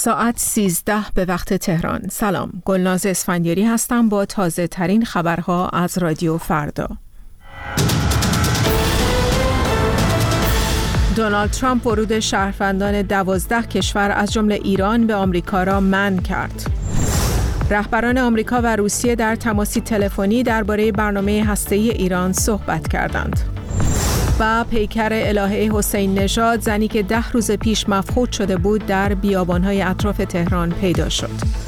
ساعت 13 به وقت تهران. سلام، گلناز اسفندیاری هستم با تازه ترین خبرها از رادیو فردا. دونالد ترامپ ورود شهروندان 12 کشور از جمله ایران به آمریکا را منع کرد. رهبران آمریکا و روسیه در تماسی تلفنی درباره برنامه هسته‌ای ایران صحبت کردند. و پیکر الهه حسین نژاد، زنی که 10 روز پیش مفقود شده بود، در بیابان‌های اطراف تهران پیدا شد.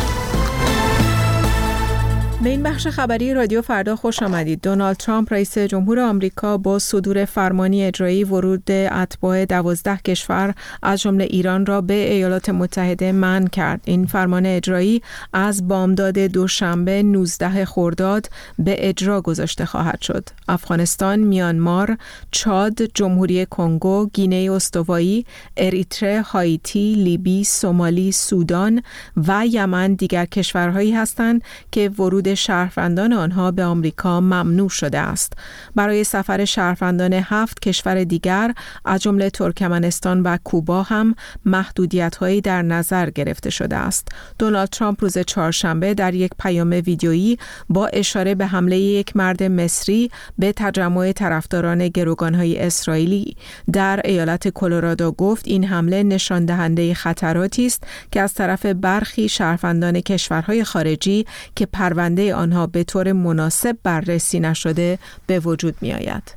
به این بخش خبری رادیو فردا خوش آمدید. دونالد ترامپ رئیس جمهور آمریکا با صدور فرمانی اجرایی ورود اتباع 12 کشور از جمله ایران را به ایالات متحده منع کرد. این فرمان اجرایی از بامداد دوشنبه 19 خرداد به اجرا گذاشته خواهد شد. افغانستان، میانمار، چاد، جمهوری کنگو، گینه استوایی، اریتره، هایتی، لیبی، سومالی، سودان و یمن دیگر کشورهایی هستند که ورود شهروندان آنها به آمریکا ممنوع شده است. برای سفر شهروندان 7 کشور دیگر از جمله ترکمنستان و کوبا هم محدودیت‌هایی در نظر گرفته شده است. دونالد ترامپ روز چهارشنبه در یک پیام ویدیویی با اشاره به حمله یک مرد مصری به تجمع طرفداران گروگان‌های اسرائیلی در ایالت کلرادو گفت این حمله نشان دهنده خطراتی است که از طرف برخی شهروندان کشورهای خارجی که پرونده آنها به طور مناسب بررسی نشده به وجود می آید.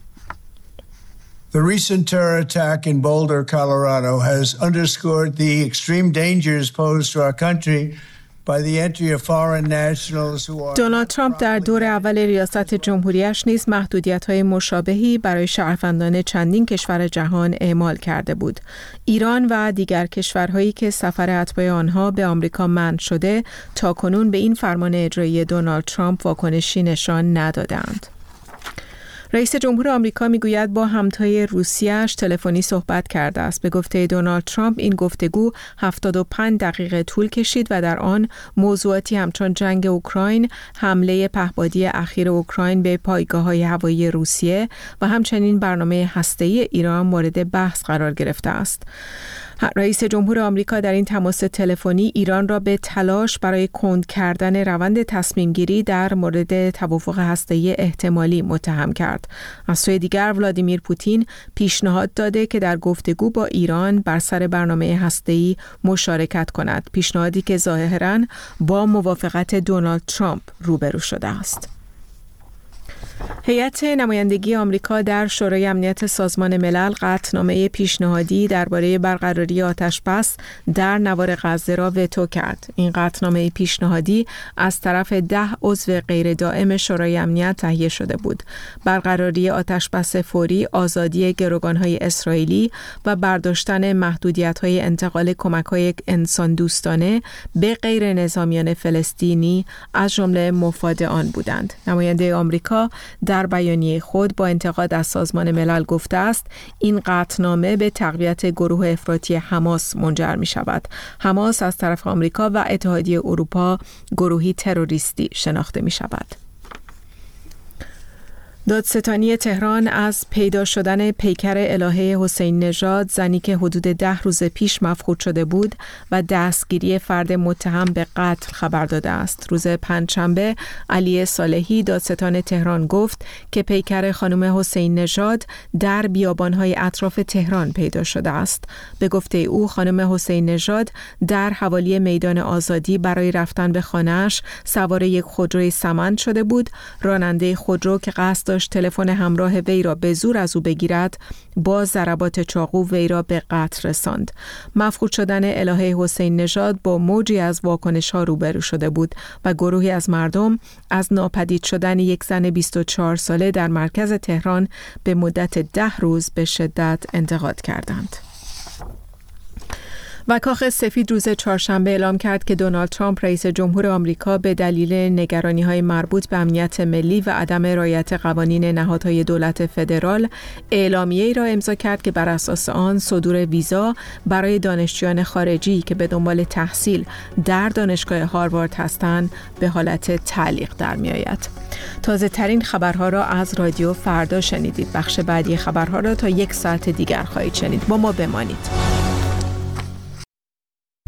The recent terror attack in Boulder, Colorado has underscored the extreme dangers posed to our country by the entry of foreign nationals who are. دونالد ترامپ در دور اول ریاست جمهوریش نیز محدودیت‌های مشابهی برای شهروندان چندین کشور جهان اعمال کرده بود. ایران و دیگر کشورهایی که سفر اتباع آنها به آمریکا منع شده تاکنون به این فرمان اجرایی دونالد ترامپ واکنشی نشان ندادند. رئیس جمهور آمریکا میگوید با همتای روسیه‌اش تلفنی صحبت کرده است. به گفته دونالد ترامپ این گفتگو 75 دقیقه طول کشید و در آن موضوعاتی همچون جنگ اوکراین، حمله پهپادی اخیر اوکراین به پایگاه‌های هوایی روسیه و همچنین برنامه هسته‌ای ایران مورد بحث قرار گرفته است. رئیس جمهور آمریکا در این تماس تلفنی ایران را به تلاش برای کند کردن روند تصمیم گیری در مورد توافق هسته‌ای احتمالی متهم کرد. از سوی دیگر ولادیمیر پوتین پیشنهاد داده که در گفتگو با ایران بر سر برنامه هسته‌ای مشارکت کند، پیشنهادی که ظاهراً با موافقت دونالد ترامپ روبرو شده است. هیئت نمایندگی آمریکا در شورای امنیت سازمان ملل قطعنامه پیشنهادی درباره برقراری آتش‌بس در نوار غزه را وتو کرد. این قطعنامه پیشنهادی از طرف 10 عضو غیر دائم شورای امنیت تهیه شده بود. برقراری آتش‌بس فوری، آزادی گروگان‌های اسرائیلی و برداشتن محدودیت‌های انتقال کمک‌های انسان دوستانه به غیر نظامیان فلسطینی از جمله مفاد آن بودند. نماینده آمریکا در بیانیه خود با انتقاد از سازمان ملل گفته است این قطعنامه به تقویت گروه افراطی حماس منجر می شود. حماس از طرف آمریکا و اتحادیه اروپا گروهی تروریستی شناخته می شود. دادستانی تهران از پیدا شدن پیکر الهه حسین نژاد، زنی که حدود 10 روز پیش مفقود شده بود و دستگیری فرد متهم به قتل خبر داده است. روز پنجشنبه علی صالحی دادستان تهران گفت که پیکر خانم حسین نژاد در بیابان‌های اطراف تهران پیدا شده است. به گفته او خانم حسین نژاد در حوالی میدان آزادی برای رفتن به خانه‌اش سوار یک خودروی سمند شده بود. راننده خودرو که قصد داشت تلفن همراه وی را به زور از او بگیرد با ضربات چاقو وی را به قتل رساند. مفقود شدن الهه حسین نژاد با موجی از واکنش‌ها روبرو شده بود و گروهی از مردم از ناپدید شدن یک زن 24 ساله در مرکز تهران به مدت 10 روز به شدت انتقاد کردند. و کاخ سفید روز چهارشنبه اعلام کرد که دونالد ترامپ رئیس جمهور آمریکا به دلیل نگرانی‌های مربوط به امنیت ملی و عدم رعایت قوانین نهادهای دولت فدرال اعلامیه‌ای را امضا کرد که بر اساس آن صدور ویزا برای دانشجویان خارجی که به دنبال تحصیل در دانشگاه هاروارد هستند به حالت تعلیق در می‌آید. تازه ترین خبرها را از رادیو فردا شنیدید. بخش بعدی خبرها را تا 1 ساعت دیگر خواهید شنید. با ما بمانید.